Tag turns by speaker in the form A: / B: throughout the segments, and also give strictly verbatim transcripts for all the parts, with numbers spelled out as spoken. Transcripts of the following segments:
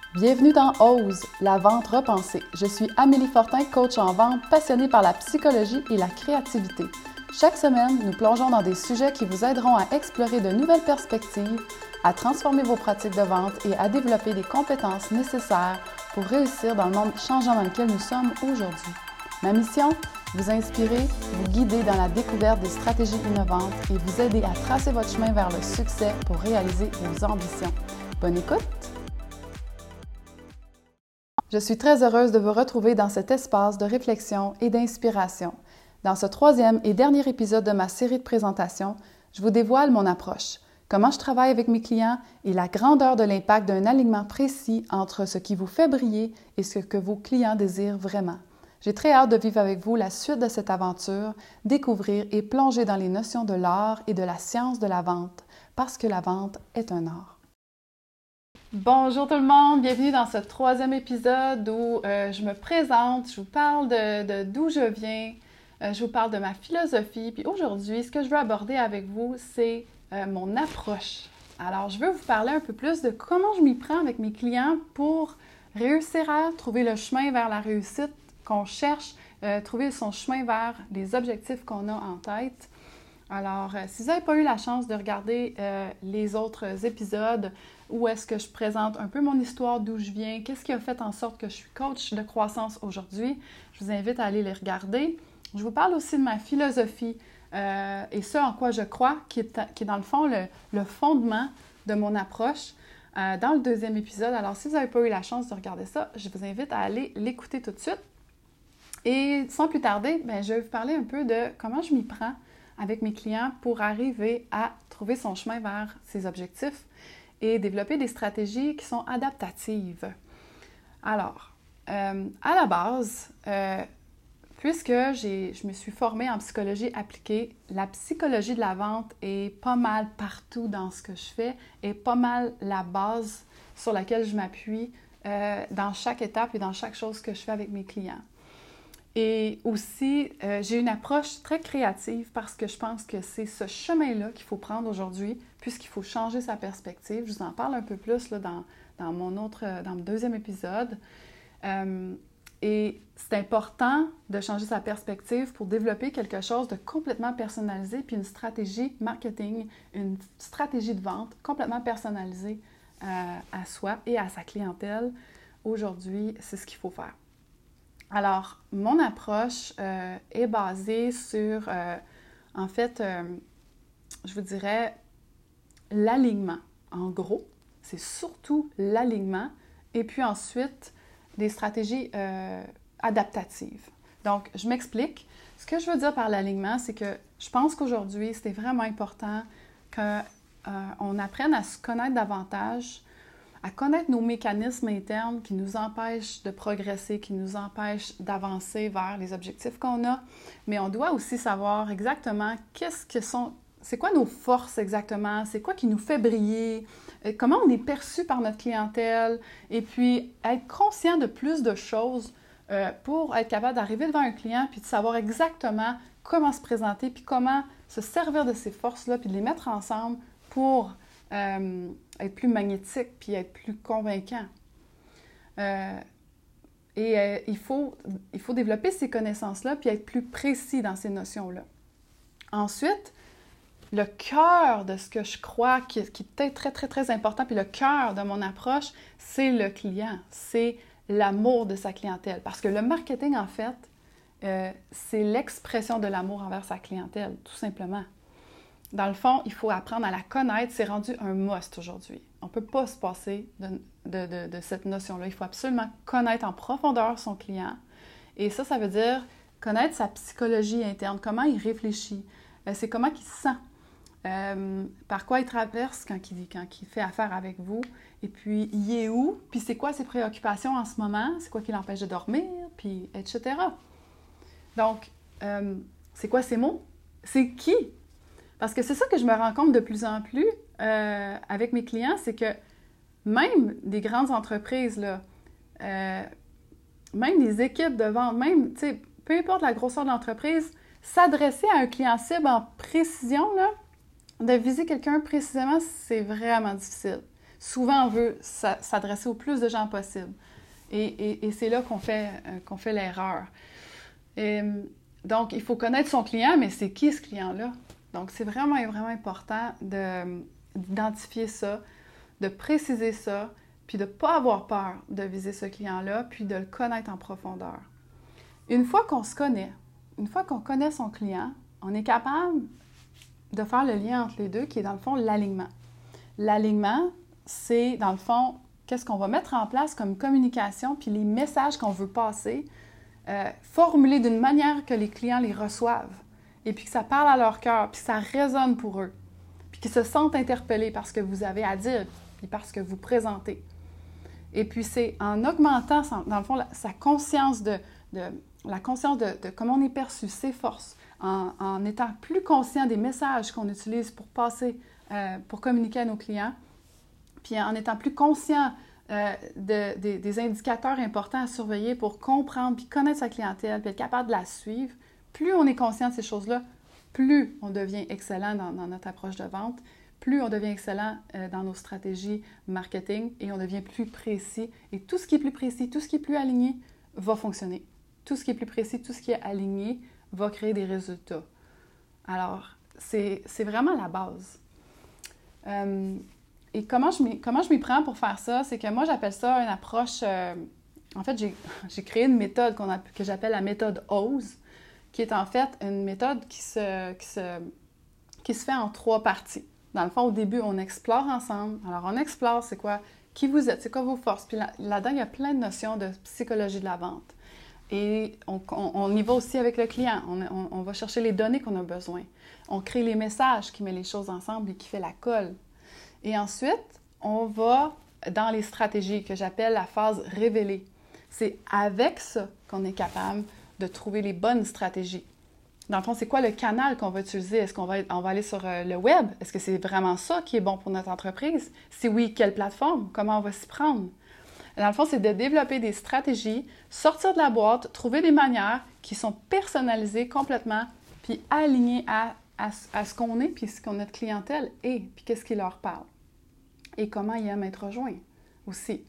A: Bienvenue dans Ose, la vente repensée. Je suis Amélie Fortin, coach en vente, passionnée par la psychologie et la créativité. Chaque semaine, nous plongeons dans des sujets qui vous aideront à explorer de nouvelles perspectives, à transformer vos pratiques de vente et à développer les compétences nécessaires pour réussir dans le monde changeant dans lequel nous sommes aujourd'hui. Ma mission? Vous inspirer, vous guider dans la découverte des stratégies innovantes et vous aider à tracer votre chemin vers le succès pour réaliser vos ambitions. Bonne écoute! Je suis très heureuse de vous retrouver dans cet espace de réflexion et d'inspiration. Dans ce troisième et dernier épisode de ma série de présentations, je vous dévoile mon approche, comment je travaille avec mes clients et la grandeur de l'impact d'un alignement précis entre ce qui vous fait briller et ce que vos clients désirent vraiment. J'ai très hâte de vivre avec vous la suite de cette aventure, découvrir et plonger dans les notions de l'art et de la science de la vente, parce que la vente est un art. Bonjour tout le monde, bienvenue dans ce troisième épisode où euh, je me présente, je vous parle de, de d'où je viens, euh, je vous parle de ma philosophie. Puis aujourd'hui, ce que je veux aborder avec vous, c'est euh, mon approche. Alors, je veux vous parler un peu plus de comment je m'y prends avec mes clients pour réussir à trouver le chemin vers la réussite qu'on cherche, euh, trouver son chemin vers les objectifs qu'on a en tête. Alors, euh, si vous n'avez pas eu la chance de regarder euh, les autres épisodes, où est-ce que je présente un peu mon histoire, d'où je viens, qu'est-ce qui a fait en sorte que je suis coach de croissance aujourd'hui, je vous invite à aller les regarder. Je vous parle aussi de ma philosophie euh, et ce en quoi je crois, qui est, qui est dans le fond le, le fondement de mon approche euh, dans le deuxième épisode. Alors, si vous n'avez pas eu la chance de regarder ça, je vous invite à aller l'écouter tout de suite. Et sans plus tarder, bien, je vais vous parler un peu de comment je m'y prends avec mes clients pour arriver à trouver son chemin vers ses objectifs et développer des stratégies qui sont adaptatives. Alors, euh, à la base, euh, puisque j'ai, je me suis formée en psychologie appliquée, la psychologie de la vente est pas mal partout dans ce que je fais et pas mal la base sur laquelle je m'appuie euh, dans chaque étape et dans chaque chose que je fais avec mes clients. Et aussi, euh, j'ai une approche très créative parce que je pense que c'est ce chemin-là qu'il faut prendre aujourd'hui, puisqu'il faut changer sa perspective. Je vous en parle un peu plus là, dans, dans mon autre, dans le deuxième épisode. Euh, et c'est important de changer sa perspective pour développer quelque chose de complètement personnalisé, puis une stratégie marketing, une stratégie de vente complètement personnalisée euh, à soi et à sa clientèle. Aujourd'hui, c'est ce qu'il faut faire. Alors, mon approche euh, est basée sur, euh, en fait, euh, je vous dirais, l'alignement. En gros, c'est surtout l'alignement et puis ensuite, des stratégies euh, adaptatives. Donc, je m'explique. Ce que je veux dire par l'alignement, c'est que je pense qu'aujourd'hui, c'est vraiment important qu'on euh, apprenne à se connaître davantage, à connaître nos mécanismes internes qui nous empêchent de progresser, qui nous empêchent d'avancer vers les objectifs qu'on a. Mais on doit aussi savoir exactement qu'est-ce que sont, c'est quoi nos forces exactement, c'est quoi qui nous fait briller, comment on est perçu par notre clientèle, et puis être conscient de plus de choses euh, pour être capable d'arriver devant un client puis de savoir exactement comment se présenter puis comment se servir de ces forces-là puis de les mettre ensemble pour Euh, être plus magnétique puis être plus convaincant. Euh, et euh, il faut, il faut développer ces connaissances-là puis être plus précis dans ces notions-là. Ensuite, le cœur de ce que je crois qui, qui est très, très, très important, puis le cœur de mon approche, c'est le client, c'est l'amour de sa clientèle. Parce que le marketing, en fait, euh, c'est l'expression de l'amour envers sa clientèle, tout simplement. Dans le fond, il faut apprendre à la connaître. C'est rendu un must aujourd'hui. On ne peut pas se passer de, de, de, de cette notion-là. Il faut absolument connaître en profondeur son client. Et ça, ça veut dire connaître sa psychologie interne, comment il réfléchit, euh, c'est comment il se sent, euh, par quoi il traverse quand il, quand il fait affaire avec vous, et puis il est où, puis c'est quoi ses préoccupations en ce moment, c'est quoi qui l'empêche de dormir, puis et cetera. Donc, euh, c'est quoi ces mots? C'est qui? Parce que c'est ça que je me rends compte de plus en plus euh, avec mes clients, c'est que même des grandes entreprises, là, euh, même des équipes de vente, même, tu sais, peu importe la grosseur de l'entreprise, s'adresser à un client cible en précision, là, de viser quelqu'un précisément, c'est vraiment difficile. souvent, on veut s'adresser au plus de gens possible. Et, et, et c'est là qu'on fait, euh, qu'on fait l'erreur. Et, donc, il faut connaître son client, mais c'est qui ce client-là? Donc, c'est vraiment, vraiment important de, d'identifier ça, de préciser ça, puis de ne pas avoir peur de viser ce client-là, puis de le connaître en profondeur. Une fois qu'on se connaît, une fois qu'on connaît son client, on est capable de faire le lien entre les deux, qui est dans le fond l'alignement. L'alignement, c'est dans le fond, qu'est-ce qu'on va mettre en place comme communication, puis les messages qu'on veut passer, euh, formulés d'une manière que les clients les reçoivent, et puis que ça parle à leur cœur, puis que ça résonne pour eux, puis qu'ils se sentent interpellés par ce que vous avez à dire, puis par ce que vous présentez. Et puis c'est en augmentant, dans le fond, sa conscience de, de la conscience de, de comment on est perçu, ses forces, en, en étant plus conscient des messages qu'on utilise pour passer, euh, pour communiquer à nos clients, puis en étant plus conscient euh, de, de, des indicateurs importants à surveiller pour comprendre, puis connaître sa clientèle, puis être capable de la suivre, plus on est conscient de ces choses-là, plus on devient excellent dans, dans notre approche de vente, plus on devient excellent euh, dans nos stratégies marketing et on devient plus précis. Et tout ce qui est plus précis, tout ce qui est plus aligné va fonctionner. Tout ce qui est plus précis, tout ce qui est aligné va créer des résultats. Alors, c'est, c'est vraiment la base. Euh, et comment je, m'y, comment je m'y prends pour faire ça? C'est que moi, j'appelle ça une approche... Euh, en fait, j'ai, j'ai créé une méthode qu'on a, que j'appelle la méthode O S E, qui est en fait une méthode qui se, qui se, qui se fait en trois parties. Dans le fond, au début, on explore ensemble. Alors, on explore, c'est quoi, qui vous êtes, c'est quoi vos forces. Puis là, là-dedans, il y a plein de notions de psychologie de la vente. Et on, on, on y va aussi avec le client. On, on, on va chercher les données qu'on a besoin. On crée les messages qui met les choses ensemble et qui fait la colle. Et ensuite, on va dans les stratégies que j'appelle la phase révélée. C'est avec ça qu'on est capable de trouver les bonnes stratégies. Dans le fond, c'est quoi le canal qu'on va utiliser? Est-ce qu'on va, on va aller sur euh, le web? Est-ce que c'est vraiment ça qui est bon pour notre entreprise? Si oui, quelle plateforme? Comment on va s'y prendre? Dans le fond, c'est de développer des stratégies, sortir de la boîte, trouver des manières qui sont personnalisées complètement, puis alignées à, à, à ce qu'on est, puis ce que notre clientèle est, puis qu'est-ce qui leur parle. Et comment ils aiment être rejoints aussi.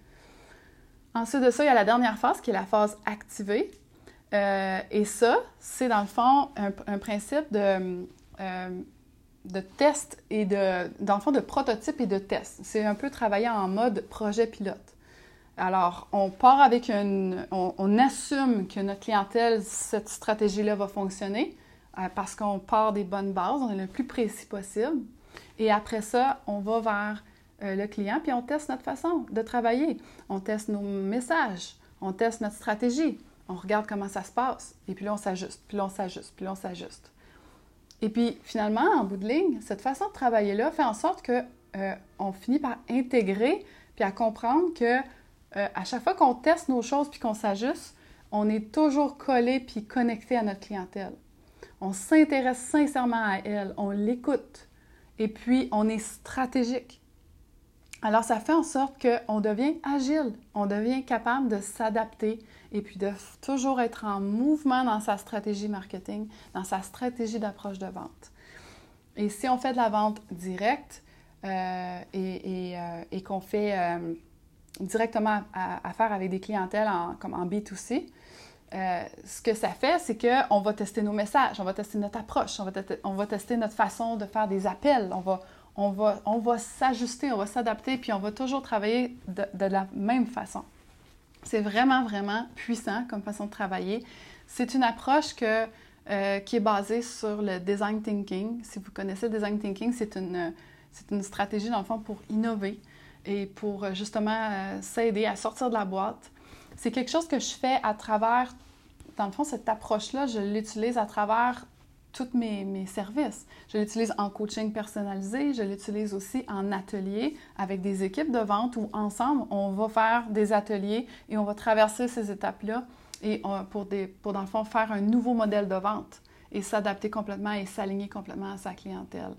A: Ensuite de ça, il y a la dernière phase, qui est la phase activée. Euh, et ça, c'est dans le fond un, un principe de, euh, de test et de, dans le fond, de prototype et de test. C'est un peu travailler en mode projet pilote. Alors, on part avec une... On, on assume que notre clientèle, cette stratégie-là va fonctionner euh, parce qu'on part des bonnes bases, on est le plus précis possible. Et après ça, on va vers euh, le client, puis on teste notre façon de travailler. On teste nos messages, on teste notre stratégie. On regarde comment ça se passe, et puis là, on s'ajuste, puis là, on s'ajuste, puis là, on s'ajuste. Et puis, finalement, en bout de ligne, cette façon de travailler-là fait en sorte qu'on euh, finit par intégrer, puis à comprendre que euh, à chaque fois qu'on teste nos choses, puis qu'on s'ajuste, on est toujours collé, puis connecté à notre clientèle. On s'intéresse sincèrement à elle, on l'écoute, et puis on est stratégique. Alors, ça fait en sorte qu'on devient agile, on devient capable de s'adapter et puis de toujours être en mouvement dans sa stratégie marketing, dans sa stratégie d'approche de vente. Et si on fait de la vente directe euh, et, et, euh, et qu'on fait euh, directement affaire avec des clientèles en, comme en B deux C, euh, ce que ça fait, c'est qu'on va tester nos messages, on va tester notre approche, on va, te- on va tester notre façon de faire des appels, on va On va, on va s'ajuster, on va s'adapter, puis on va toujours travailler de, de la même façon. C'est vraiment, vraiment puissant comme façon de travailler. C'est une approche que, euh, qui est basée sur le design thinking. Si vous connaissez le design thinking, c'est une, c'est une stratégie, dans le fond, pour innover et pour justement euh, s'aider à sortir de la boîte. C'est quelque chose que je fais à travers, dans le fond, cette approche-là, je l'utilise à travers tous mes, mes services. Je l'utilise en coaching personnalisé, je l'utilise aussi en atelier avec des équipes de vente où ensemble, on va faire des ateliers et on va traverser ces étapes-là et on, pour, des, pour, dans le fond, faire un nouveau modèle de vente et s'adapter complètement et s'aligner complètement à sa clientèle.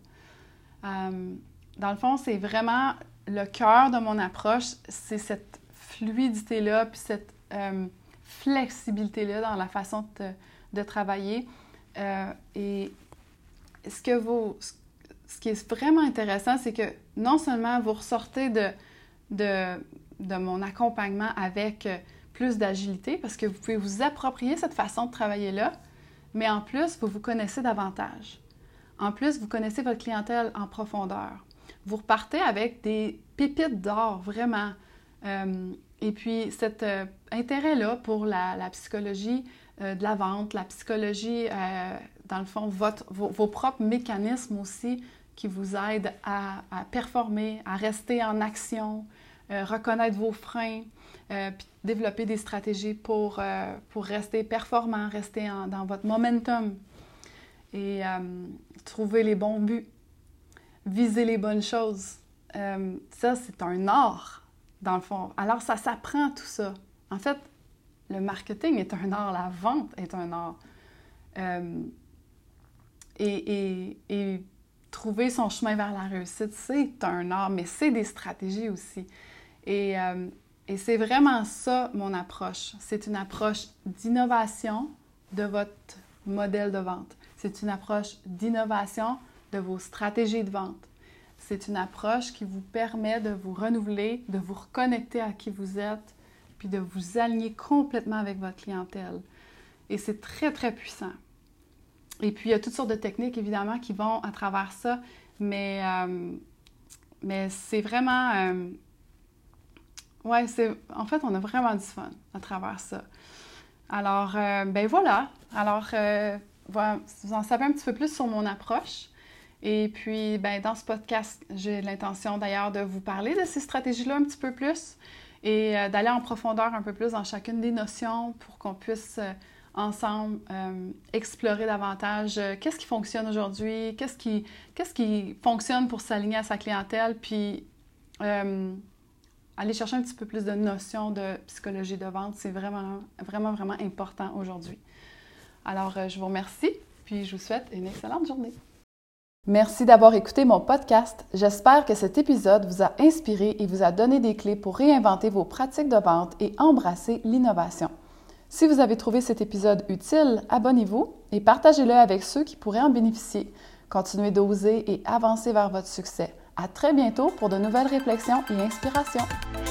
A: Euh, dans le fond, c'est vraiment le cœur de mon approche, c'est cette fluidité-là puis cette euh, flexibilité-là dans la façon de, de travailler. Euh, et ce, que vous, ce qui est vraiment intéressant, c'est que non seulement vous ressortez de, de, de mon accompagnement avec plus d'agilité parce que vous pouvez vous approprier cette façon de travailler-là, mais en plus, vous vous connaissez davantage. En plus, vous connaissez votre clientèle en profondeur. Vous repartez avec des pépites d'or, vraiment. Euh, et puis, cet euh, intérêt-là pour la, la psychologie euh, de la vente, la psychologie, euh, dans le fond, votre, vos, vos propres mécanismes aussi qui vous aident à, à performer, à rester en action, euh, reconnaître vos freins, euh, puis développer des stratégies pour, euh, pour rester performant, rester en, dans votre momentum et euh, trouver les bons buts, viser les bonnes choses. Euh, ça, c'est un art, dans le fond. Alors, ça s'apprend tout ça. En fait, le marketing est un art, la vente est un art. Euh, et, et, et trouver son chemin vers la réussite, c'est un art, mais c'est des stratégies aussi. Et, euh, et c'est vraiment ça, mon approche. C'est une approche d'innovation de votre modèle de vente. C'est une approche d'innovation de vos stratégies de vente. C'est une approche qui vous permet de vous renouveler, de vous reconnecter à qui vous êtes, puis de vous aligner complètement avec votre clientèle. Et c'est très, très puissant. Et puis, il y a toutes sortes de techniques, évidemment, qui vont à travers ça, mais, euh, mais c'est vraiment... Euh, ouais, c'est... En fait, on a vraiment du fun à travers ça. Alors, euh, ben voilà. Alors, euh, voilà, vous en savez un petit peu plus sur mon approche. Et puis, ben, dans ce podcast, j'ai l'intention d'ailleurs de vous parler de ces stratégies-là un petit peu plus et euh, d'aller en profondeur un peu plus dans chacune des notions pour qu'on puisse euh, ensemble euh, explorer davantage euh, qu'est-ce qui fonctionne aujourd'hui, qu'est-ce qui, qu'est-ce qui fonctionne pour s'aligner à sa clientèle, puis euh, aller chercher un petit peu plus de notions de psychologie de vente. C'est vraiment, vraiment, vraiment important aujourd'hui. Alors, euh, je vous remercie, puis je vous souhaite une excellente journée. Merci d'avoir écouté mon podcast. J'espère que cet épisode vous a inspiré et vous a donné des clés pour réinventer vos pratiques de vente et embrasser l'innovation. Si vous avez trouvé cet épisode utile, abonnez-vous et partagez-le avec ceux qui pourraient en bénéficier. Continuez d'oser et avancer vers votre succès. À très bientôt pour de nouvelles réflexions et inspirations.